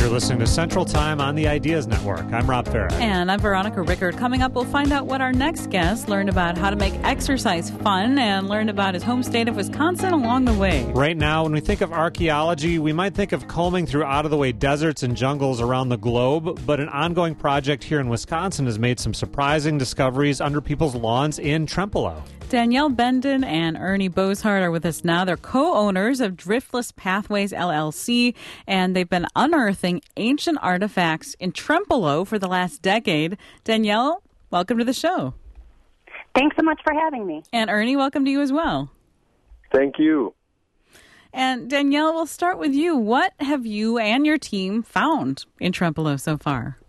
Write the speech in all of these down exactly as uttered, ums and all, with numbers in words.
You're listening to Central Time on the Ideas Network. I'm Rob Farah. And I'm Veronica Rickard. Coming up, we'll find out what our next guest learned about how to make exercise fun and learned about his home state of Wisconsin along the way. Right now, when we think of archaeology, we might think of combing through out-of-the-way deserts and jungles around the globe, but an ongoing project here in Wisconsin has made some surprising discoveries under people's lawns in Trempealeau. Danielle Benden and Ernie Bozhart are with us now. They're co-owners of Driftless Pathways, L L C, and they've been unearthing ancient artifacts in Trempealeau for the last decade. Danielle, welcome to the show. Thanks so much for having me. And Ernie, welcome to you as well. Thank you. And Danielle, we'll start with you. What have you and your team found in Trempealeau so far?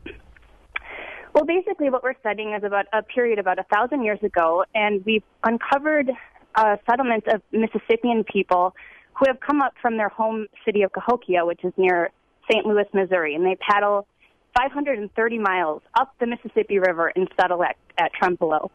Well, basically what we're studying is about a period about a thousand years ago, and we've uncovered a settlement of Mississippian people who have come up from their home city of Cahokia, which is near Saint Louis, Missouri, and they paddle five hundred thirty miles up the Mississippi River and settle at, at Trempealeau.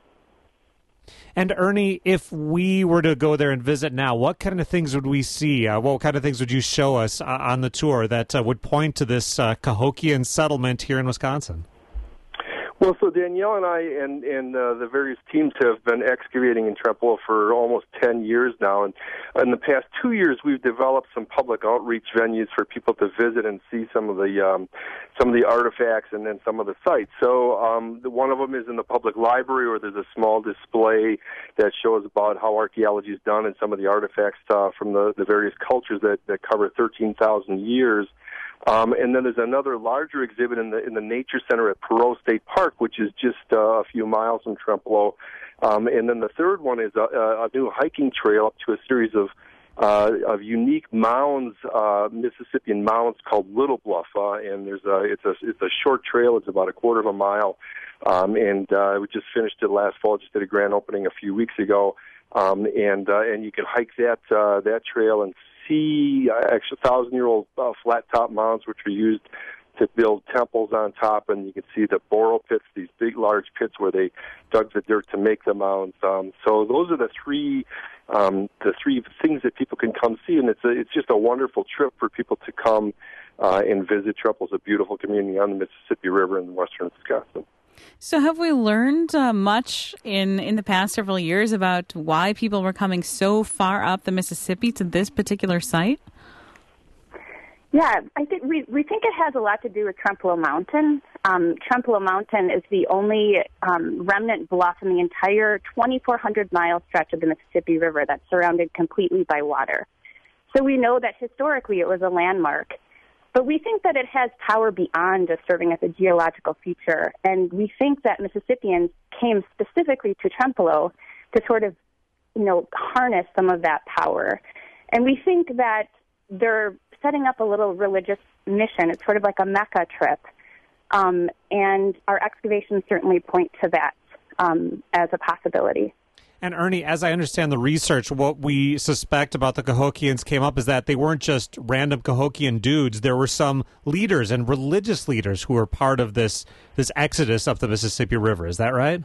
And Ernie, if we were to go there and visit now, what kind of things would we see? Uh, what kind of things would you show us uh, on the tour that uh, would point to this uh, Cahokian settlement here in Wisconsin? Well, so Danielle and I and, and uh, the various teams have been excavating in Trempealeau for almost ten years now. And in the past two years, we've developed some public outreach venues for people to visit and see some of the um, some of the artifacts and then some of the sites. So um, the, one of them is in the public library, where there's a small display that shows about how archaeology is done and some of the artifacts uh, from the, the various cultures that, that cover thirteen thousand years. Um, and then there's another larger exhibit in the in the Nature Center at Perot State Park, which is just uh, a few miles from Trempealeau. Um, and then the third one is a, a new hiking trail up to a series of uh, of unique mounds, uh, Mississippian mounds called Little Bluff. Uh, and there's a it's a it's a short trail. It's about a quarter of a mile. Um, and uh, we just finished it last fall. Just did a grand opening a few weeks ago. Um, and uh, and you can hike that uh, that trail and see uh, actually thousand-year-old uh, flat-top mounds, which were used to build temples on top, and you can see the Boral pits, these big, large pits where they dug the dirt to make the mounds. Um, so those are the three um, the three things that people can come see, and it's a, it's just a wonderful trip for people to come uh, and visit. Trempealeau's a beautiful community on the Mississippi River in western Wisconsin. So have we learned uh, much in, in the past several years about why people were coming so far up the Mississippi to this particular site? Yeah, I think we we think it has a lot to do with Trempealeau Mountain. Um, Trempealeau Mountain is the only um, remnant bluff in the entire twenty-four hundred mile stretch of the Mississippi River that's surrounded completely by water. So we know that historically it was a landmark. But we think that it has power beyond just serving as a geological feature, and we think that Mississippians came specifically to Trempealeau to sort of, you know, harness some of that power. And we think that they're setting up a little religious mission. It's sort of like a Mecca trip, um, and our excavations certainly point to that um, as a possibility. And Ernie, as I understand the research, what we suspect about the Cahokians came up is that they weren't just random Cahokian dudes. There were some leaders and religious leaders who were part of this this exodus up the Mississippi River. Is that right?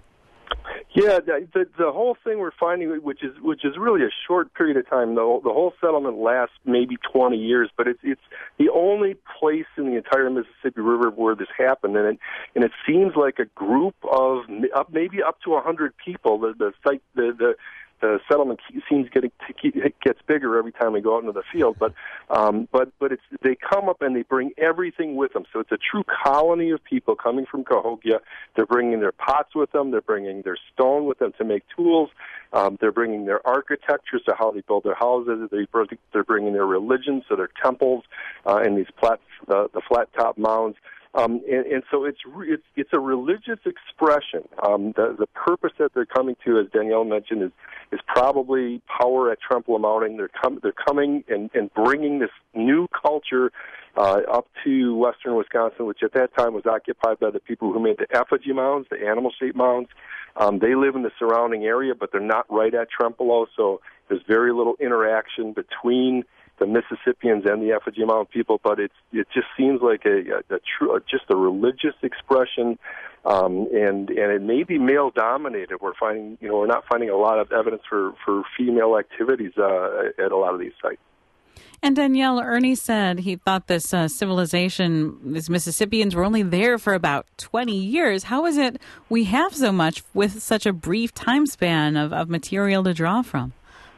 Yeah, the, the the whole thing we're finding, which is which is really a short period of time. The the whole settlement lasts maybe twenty years, but it's it's the only place in the entire Mississippi River where this happened, and it and it seems like a group of up maybe up to a hundred people. The the site the the. The settlement seems getting to keep, it gets bigger every time we go out into the field, but um, but but it's they come up and they bring everything with them. So it's a true colony of people coming from Cahokia. They're bringing their pots with them. They're bringing their stone with them to make tools. Um, they're bringing their architecture, so how they build their houses. They they're bringing their religion, so their temples uh, and these plat the, the flat top mounds. Um, and, and so it's, it's it's a religious expression. Um, the, the purpose that they're coming to, as Danielle mentioned, is is probably power at Trempealeau Mountain. They're com- they're coming and, and bringing this new culture uh, up to western Wisconsin, which at that time was occupied by the people who made the effigy mounds, the animal-shaped mounds. Um, they live in the surrounding area, but they're not right at Trempealeau, so there's very little interaction between the Mississippians and the effigy mound people, but it's it just seems like a, a, a true, just a religious expression, um, and and it may be male dominated. We're finding, you know, we're not finding a lot of evidence for, for female activities uh, at a lot of these sites. And Danielle, Ernie said he thought this uh, civilization, these Mississippians were only there for about twenty years. How is it we have so much with such a brief time span of, of material to draw from?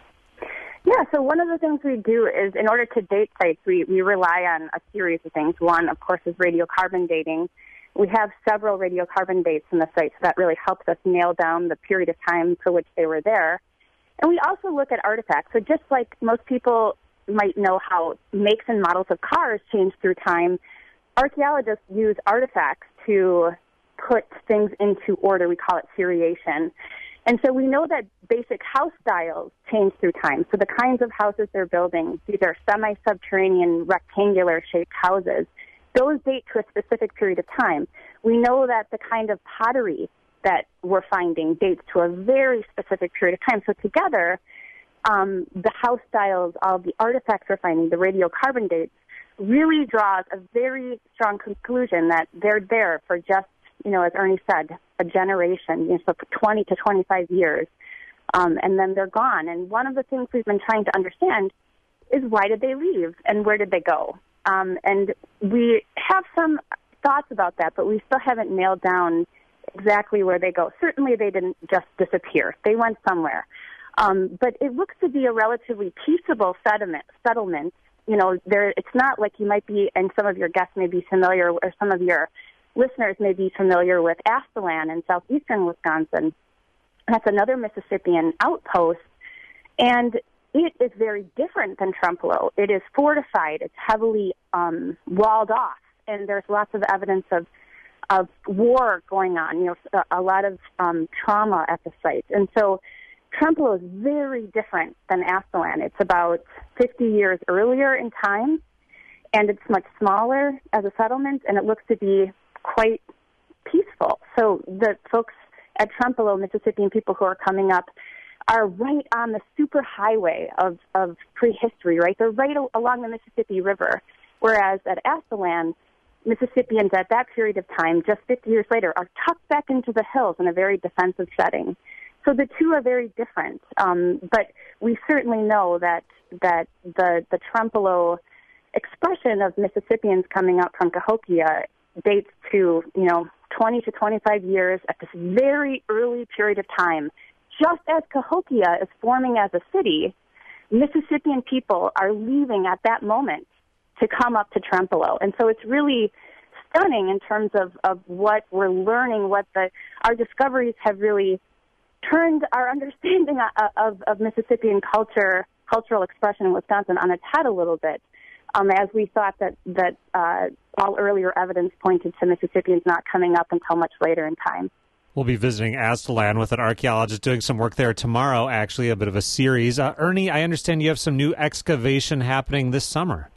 Yeah, so one of the things we do is, in order to date sites, we, we rely on a series of things. One, of course, is radiocarbon dating. We have several radiocarbon dates in the sites that really helps us nail down the period of time for which they were there. And we also look at artifacts. So just like most people might know how makes and models of cars change through time, archaeologists use artifacts to put things into order. We call it seriation. And so we know that basic house styles change through time. So the kinds of houses they're building, these are semi-subterranean, rectangular-shaped houses. Those date to a specific period of time. We know that the kind of pottery that we're finding dates to a very specific period of time. So together, um, the house styles, all the artifacts we're finding, the radiocarbon dates, really draws a very strong conclusion that they're there for just, you know, as Ernie said, a generation, you know, so for twenty to twenty-five years, um, and then they're gone. And one of the things we've been trying to understand is why did they leave and where did they go? Um, and we have some thoughts about that, but we still haven't nailed down exactly where they go. Certainly they didn't just disappear. They went somewhere. Um, but it looks to be a relatively peaceable settlement. settlement. You know, there, it's not like you might be, and some of your guests may be familiar, or some of your listeners may be familiar with Aztalan in southeastern Wisconsin. That's another Mississippian outpost, and it is very different than Trempealeau. It is fortified. It's heavily um, walled off, and there's lots of evidence of of war going on, you know, a, a lot of um, trauma at the site. And so Trempealeau is very different than Aztalan. It's about fifty years earlier in time, and it's much smaller as a settlement, and it looks to be quite peaceful. So the folks at Trempealeau, Mississippian people who are coming up, are right on the super highway of, of prehistory, right? They're right o- along the Mississippi River, whereas at Aztalan, Mississippians at that period of time, just fifty years later, are tucked back into the hills in a very defensive setting. So the two are very different. Um, but we certainly know that that the, the Trempealeau expression of Mississippians coming up from Cahokia dates to, you know, twenty to twenty-five years at this very early period of time. Just as Cahokia is forming as a city, Mississippian people are leaving at that moment to come up to Trempealeau. And so it's really stunning in terms of, of what we're learning, what the our discoveries have really turned our understanding of, of, of Mississippian culture, cultural expression in Wisconsin on its head a little bit, um, as we thought that, that uh, all earlier evidence pointed to Mississippians not coming up until much later in time. We'll be visiting Aztalan with an archaeologist doing some work there tomorrow, actually, a bit of a series. Uh, Ernie, I understand you have some new excavation happening this summer.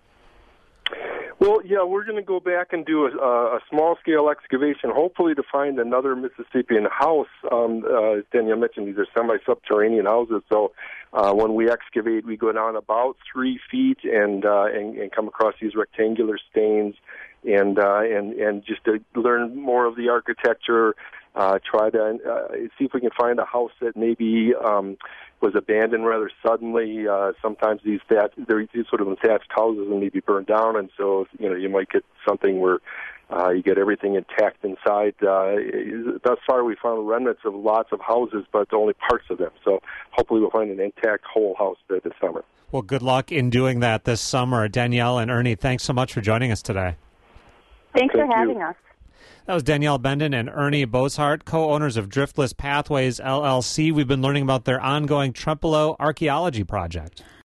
Well, yeah, we're going to go back and do a, a small-scale excavation, hopefully to find another Mississippian house. Um, uh, as Danielle mentioned, these are semi-subterranean houses, so uh, when we excavate, we go down about three feet and uh, and, and come across these rectangular stains, and uh, and and just to learn more of the architecture. Uh, try to uh, see if we can find a house that maybe um, was abandoned rather suddenly. Uh, sometimes these that they're these sort of thatched houses and maybe burned down, and so you know you might get something where uh, you get everything intact inside. Uh, thus far, we found remnants of lots of houses, but only parts of them. So hopefully, we'll find an intact whole house there this summer. Well, good luck in doing that this summer, Danielle and Ernie. Thanks so much for joining us today. Thanks Thank for having you. us. That was Danielle Benden and Ernie Boeshart, co-owners of Driftless Pathways, L L C. We've been learning about their ongoing Trempealeau archaeology project.